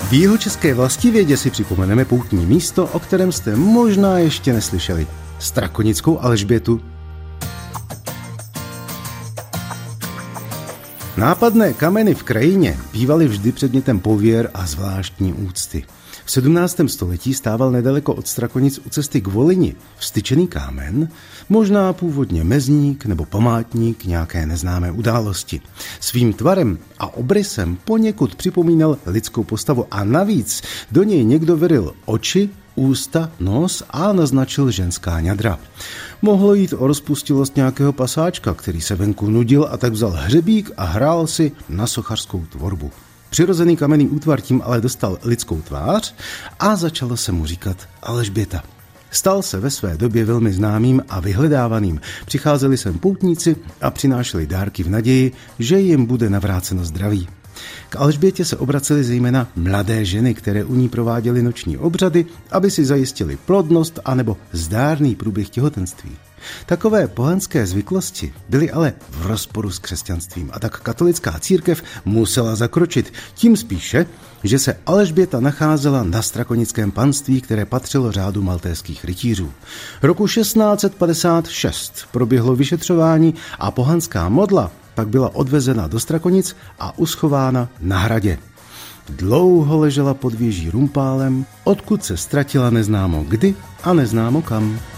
V jihočeské Vlastivědě si připomeneme poutní místo, o kterém jste možná ještě neslyšeli. Strakonickou Alžbětu. Nápadné kameny v krajině bývaly vždy předmětem pověr a zvláštní úcty. V 17. století stával nedaleko od Strakonic u cesty k Volyni vztyčený kámen, možná původně mezník nebo památník nějaké neznámé události. Svým tvarem a obrysem poněkud připomínal lidskou postavu a navíc do něj někdo vyril oči, ústa, nos a naznačil ženská ňadra. Mohlo jít o rozpustilost nějakého pasáčka, který se venku nudil a tak vzal hřebík a hrál si na sochařskou tvorbu. Přirozený kamenný útvar tím ale dostal lidskou tvář a začalo se mu říkat Alžběta. Stal se ve své době velmi známým a vyhledávaným. Přicházeli sem poutníci a přinášeli dárky v naději, že jim bude navráceno zdraví. K Alžbětě se obracely zejména mladé ženy, které u ní prováděly noční obřady, aby si zajistili plodnost anebo zdárný průběh těhotenství. Takové pohanské zvyklosti byly ale v rozporu s křesťanstvím a tak katolická církev musela zakročit. Tím spíše, že se Alžběta nacházela na strakonickém panství, které patřilo řádu maltéských rytířů. Roku 1656 proběhlo vyšetřování a pohanská modla pak byla odvezena do Strakonic a uschována na hradě. Dlouho ležela pod věží Rumpálem, odkud se ztratila neznámo kdy a neznámo kam.